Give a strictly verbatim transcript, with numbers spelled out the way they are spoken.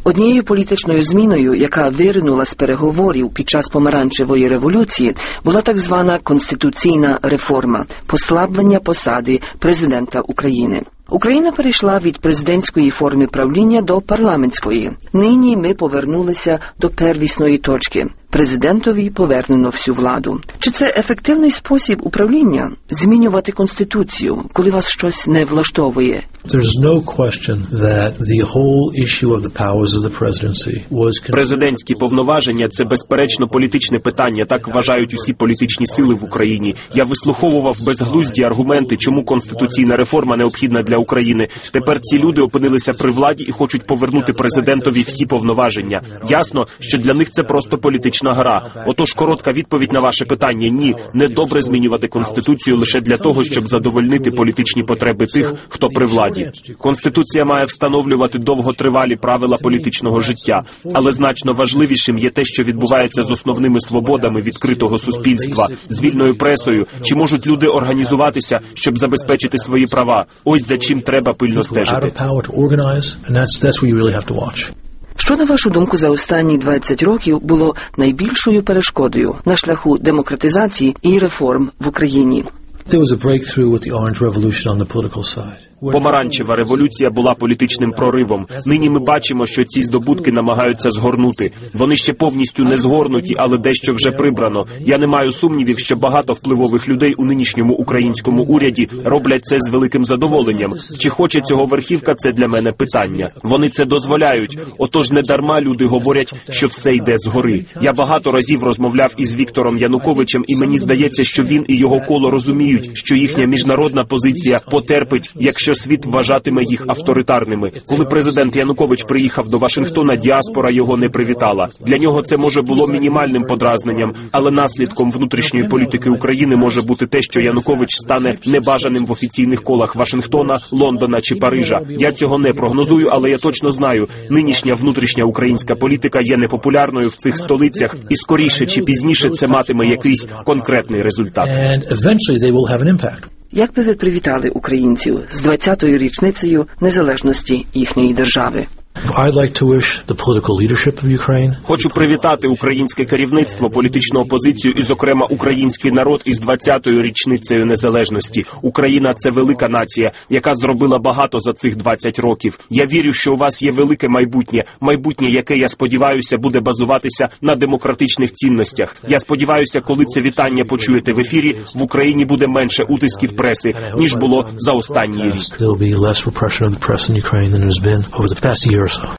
Однією політичною зміною, яка виринула з переговорів під час помаранчевої революції, була так звана конституційна реформа – послаблення посади президента України. Україна перейшла від президентської форми правління до парламентської. Нині ми повернулися до первісної точки. Президентові повернено всю владу. Чи це ефективний спосіб управління – змінювати Конституцію, коли вас щось не влаштовує? Президентські повноваження – це безперечно політичне питання, так вважають усі політичні сили в Україні. Я вислуховував безглузді аргументи, чому конституційна реформа необхідна для України. Тепер ці люди опинилися при владі і хочуть повернути президентові всі повноваження. Ясно, що для них це просто політична гра. Отож, коротка відповідь на ваше питання – ні, не добре змінювати Конституцію лише для того, щоб задовольнити політичні потреби тих, хто при владі. Конституція має встановлювати довготривалі правила політичного життя, але значно важливішим є те, що відбувається з основними свободами відкритого суспільства, з вільною пресою, чи можуть люди організуватися, щоб забезпечити свої права. Ось за чим треба пильно стежити. Що, на вашу думку, за останні двадцять років було найбільшою перешкодою на шляху демократизації і реформ в Україні? Помаранчева революція була політичним проривом. Нині ми бачимо, що ці здобутки намагаються згорнути. Вони ще повністю не згорнуті, але дещо вже прибрано. Я не маю сумнівів, що багато впливових людей у нинішньому українському уряді роблять це з великим задоволенням. Чи хоче цього верхівка – це для мене питання. Вони це дозволяють. Отож, не дарма люди говорять, що все йде згори. Я багато разів розмовляв із Віктором Януковичем, і мені здається, що він і його коло розуміють, що їхня міжнародна позиція потерпить, якщо світ вважатиме їх авторитарними. Коли президент Янукович приїхав до Вашингтона, діаспора його не привітала. Для нього це може було мінімальним подразненням, але наслідком внутрішньої політики України може бути те, що Янукович стане небажаним в офіційних колах Вашингтона, Лондона чи Парижа. Я цього не прогнозую, але я точно знаю, нинішня внутрішня українська політика є непопулярною в цих столицях, і скоріше чи пізніше це матиме якийсь конкретний результат. Як би ви привітали українців з двадцятою річницею незалежності їхньої держави? Хочу привітати українське керівництво, політичну опозицію і, зокрема, український народ із двадцятою річницею незалежності. Україна – це велика нація, яка зробила багато за цих двадцять років. Я вірю, що у вас є велике майбутнє, майбутнє, яке, я сподіваюся, буде базуватися на демократичних цінностях. Я сподіваюся, коли це вітання почуєте в ефірі, в Україні буде менше утисків преси, ніж було за останній рік.